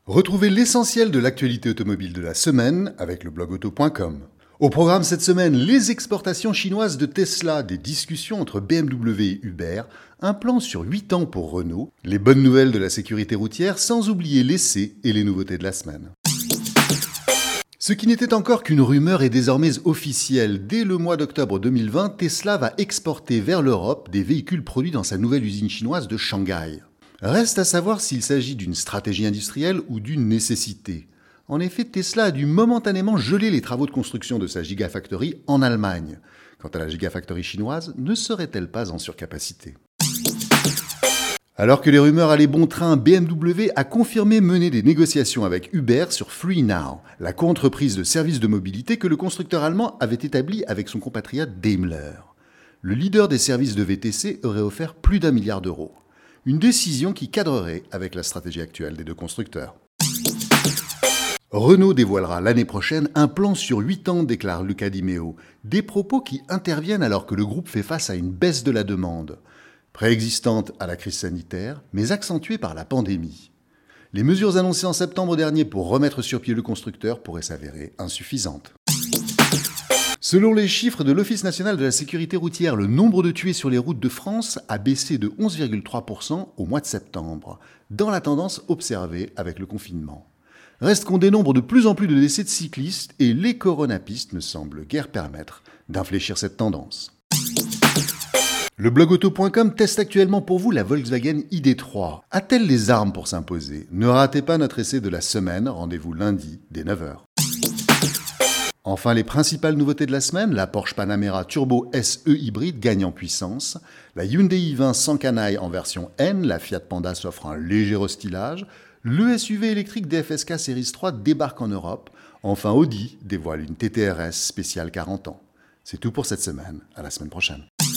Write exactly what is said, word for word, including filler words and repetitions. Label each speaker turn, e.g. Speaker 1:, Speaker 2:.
Speaker 1: Retrouvez l'essentiel de l'actualité automobile de la semaine avec le blog auto point com. Au programme cette semaine, les exportations chinoises de Tesla, des discussions entre B M W et Uber, un plan sur huit ans pour Renault, les bonnes nouvelles de la sécurité routière, sans oublier l'essai et les nouveautés de la semaine. Ce qui n'était encore qu'une rumeur est désormais officiel. Dès le mois d'octobre deux mille vingt, Tesla va exporter vers l'Europe des véhicules produits dans sa nouvelle usine chinoise de Shanghai. Reste à savoir s'il s'agit d'une stratégie industrielle ou d'une nécessité. En effet, Tesla a dû momentanément geler les travaux de construction de sa Gigafactory en Allemagne. Quant à la Gigafactory chinoise, ne serait-elle pas en surcapacité ? Alors que les rumeurs allaient bon train, B M W a confirmé mener des négociations avec Uber sur FreeNow, la co-entreprise de services de mobilité que le constructeur allemand avait établie avec son compatriote Daimler. Le leader des services de V T C aurait offert plus d'un milliard d'euros. Une décision qui cadrerait avec la stratégie actuelle des deux constructeurs. Renault dévoilera l'année prochaine un plan sur huit ans, déclare Luca Di Meo. Des propos qui interviennent alors que le groupe fait face à une baisse de la demande, préexistante à la crise sanitaire, mais accentuée par la pandémie. Les mesures annoncées en septembre dernier pour remettre sur pied le constructeur pourraient s'avérer insuffisantes. Selon les chiffres de l'Office national de la sécurité routière, le nombre de tués sur les routes de France a baissé de onze virgule trois pour cent au mois de septembre, dans la tendance observée avec le confinement. Reste qu'on dénombre de plus en plus de décès de cyclistes et les coronapistes ne semblent guère permettre d'infléchir cette tendance. Le blog auto point com teste actuellement pour vous la Volkswagen I D trois. A-t-elle les armes pour s'imposer ? Ne ratez pas notre essai de la semaine, rendez-vous lundi dès neuf heures. Enfin, les principales nouveautés de la semaine, la Porsche Panamera Turbo S E hybride gagne en puissance, la Hyundai i vingt sans canaille en version N, la Fiat Panda s'offre un léger restylage, le S U V électrique D F S K Series trois débarque en Europe, enfin Audi dévoile une T T R S spéciale quarante ans. C'est tout pour cette semaine, à la semaine prochaine.